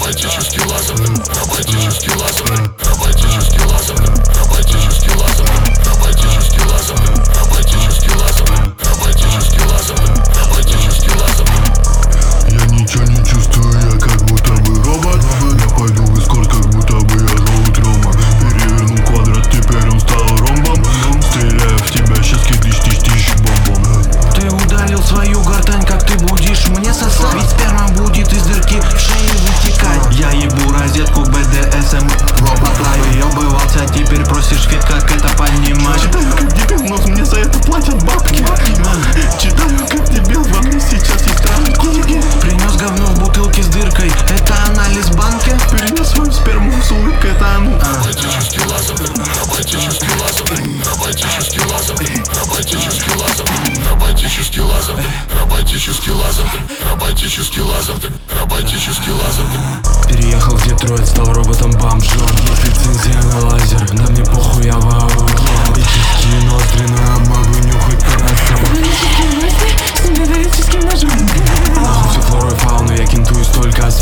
роботический лазер, роботический лазер, роботический лазер, роботический лазер, роботический лазер, роботический лазер, роботический лазер, роботический лазер. Я ничего не чувствую, я как будто бы робот. Я пойду в эскорт, как будто бы я роут Рома. Перевернул квадрат, теперь он стал ромбом. Стреляю в тебя, сейчас киглиш, тиш-тиш, бомбом. Ты удалил свою гортань, как ты будешь мне сосать. Ведь сперма будет из дырки в шее вытекать. Я ебу розетку БДСМ, робот лайв. Ёбывался, теперь просишь фит, как это понимать? Читаю как дебил, но мне за это платят бабки. Читаю как дебил, во мне сейчас есть рамки. Принес говно в бутылке с дыркой, это анализ банки. Перенес свою сперму с улыбкой, это оно. Роботический лазер, роботический лазер, роботический лазер, роботический лазер, роботический лазер, роботический лазер, роботический лазер, роботический лазер. Переехал в Детройт, стал роботом-бомжом. Есть лицензия на лазер, да мне похуй, я вооружен. Металлические ноздри, но я могу нюхать парашют. С металлическим ножом. Нахуй всю флору и фауну, я кентуюсь только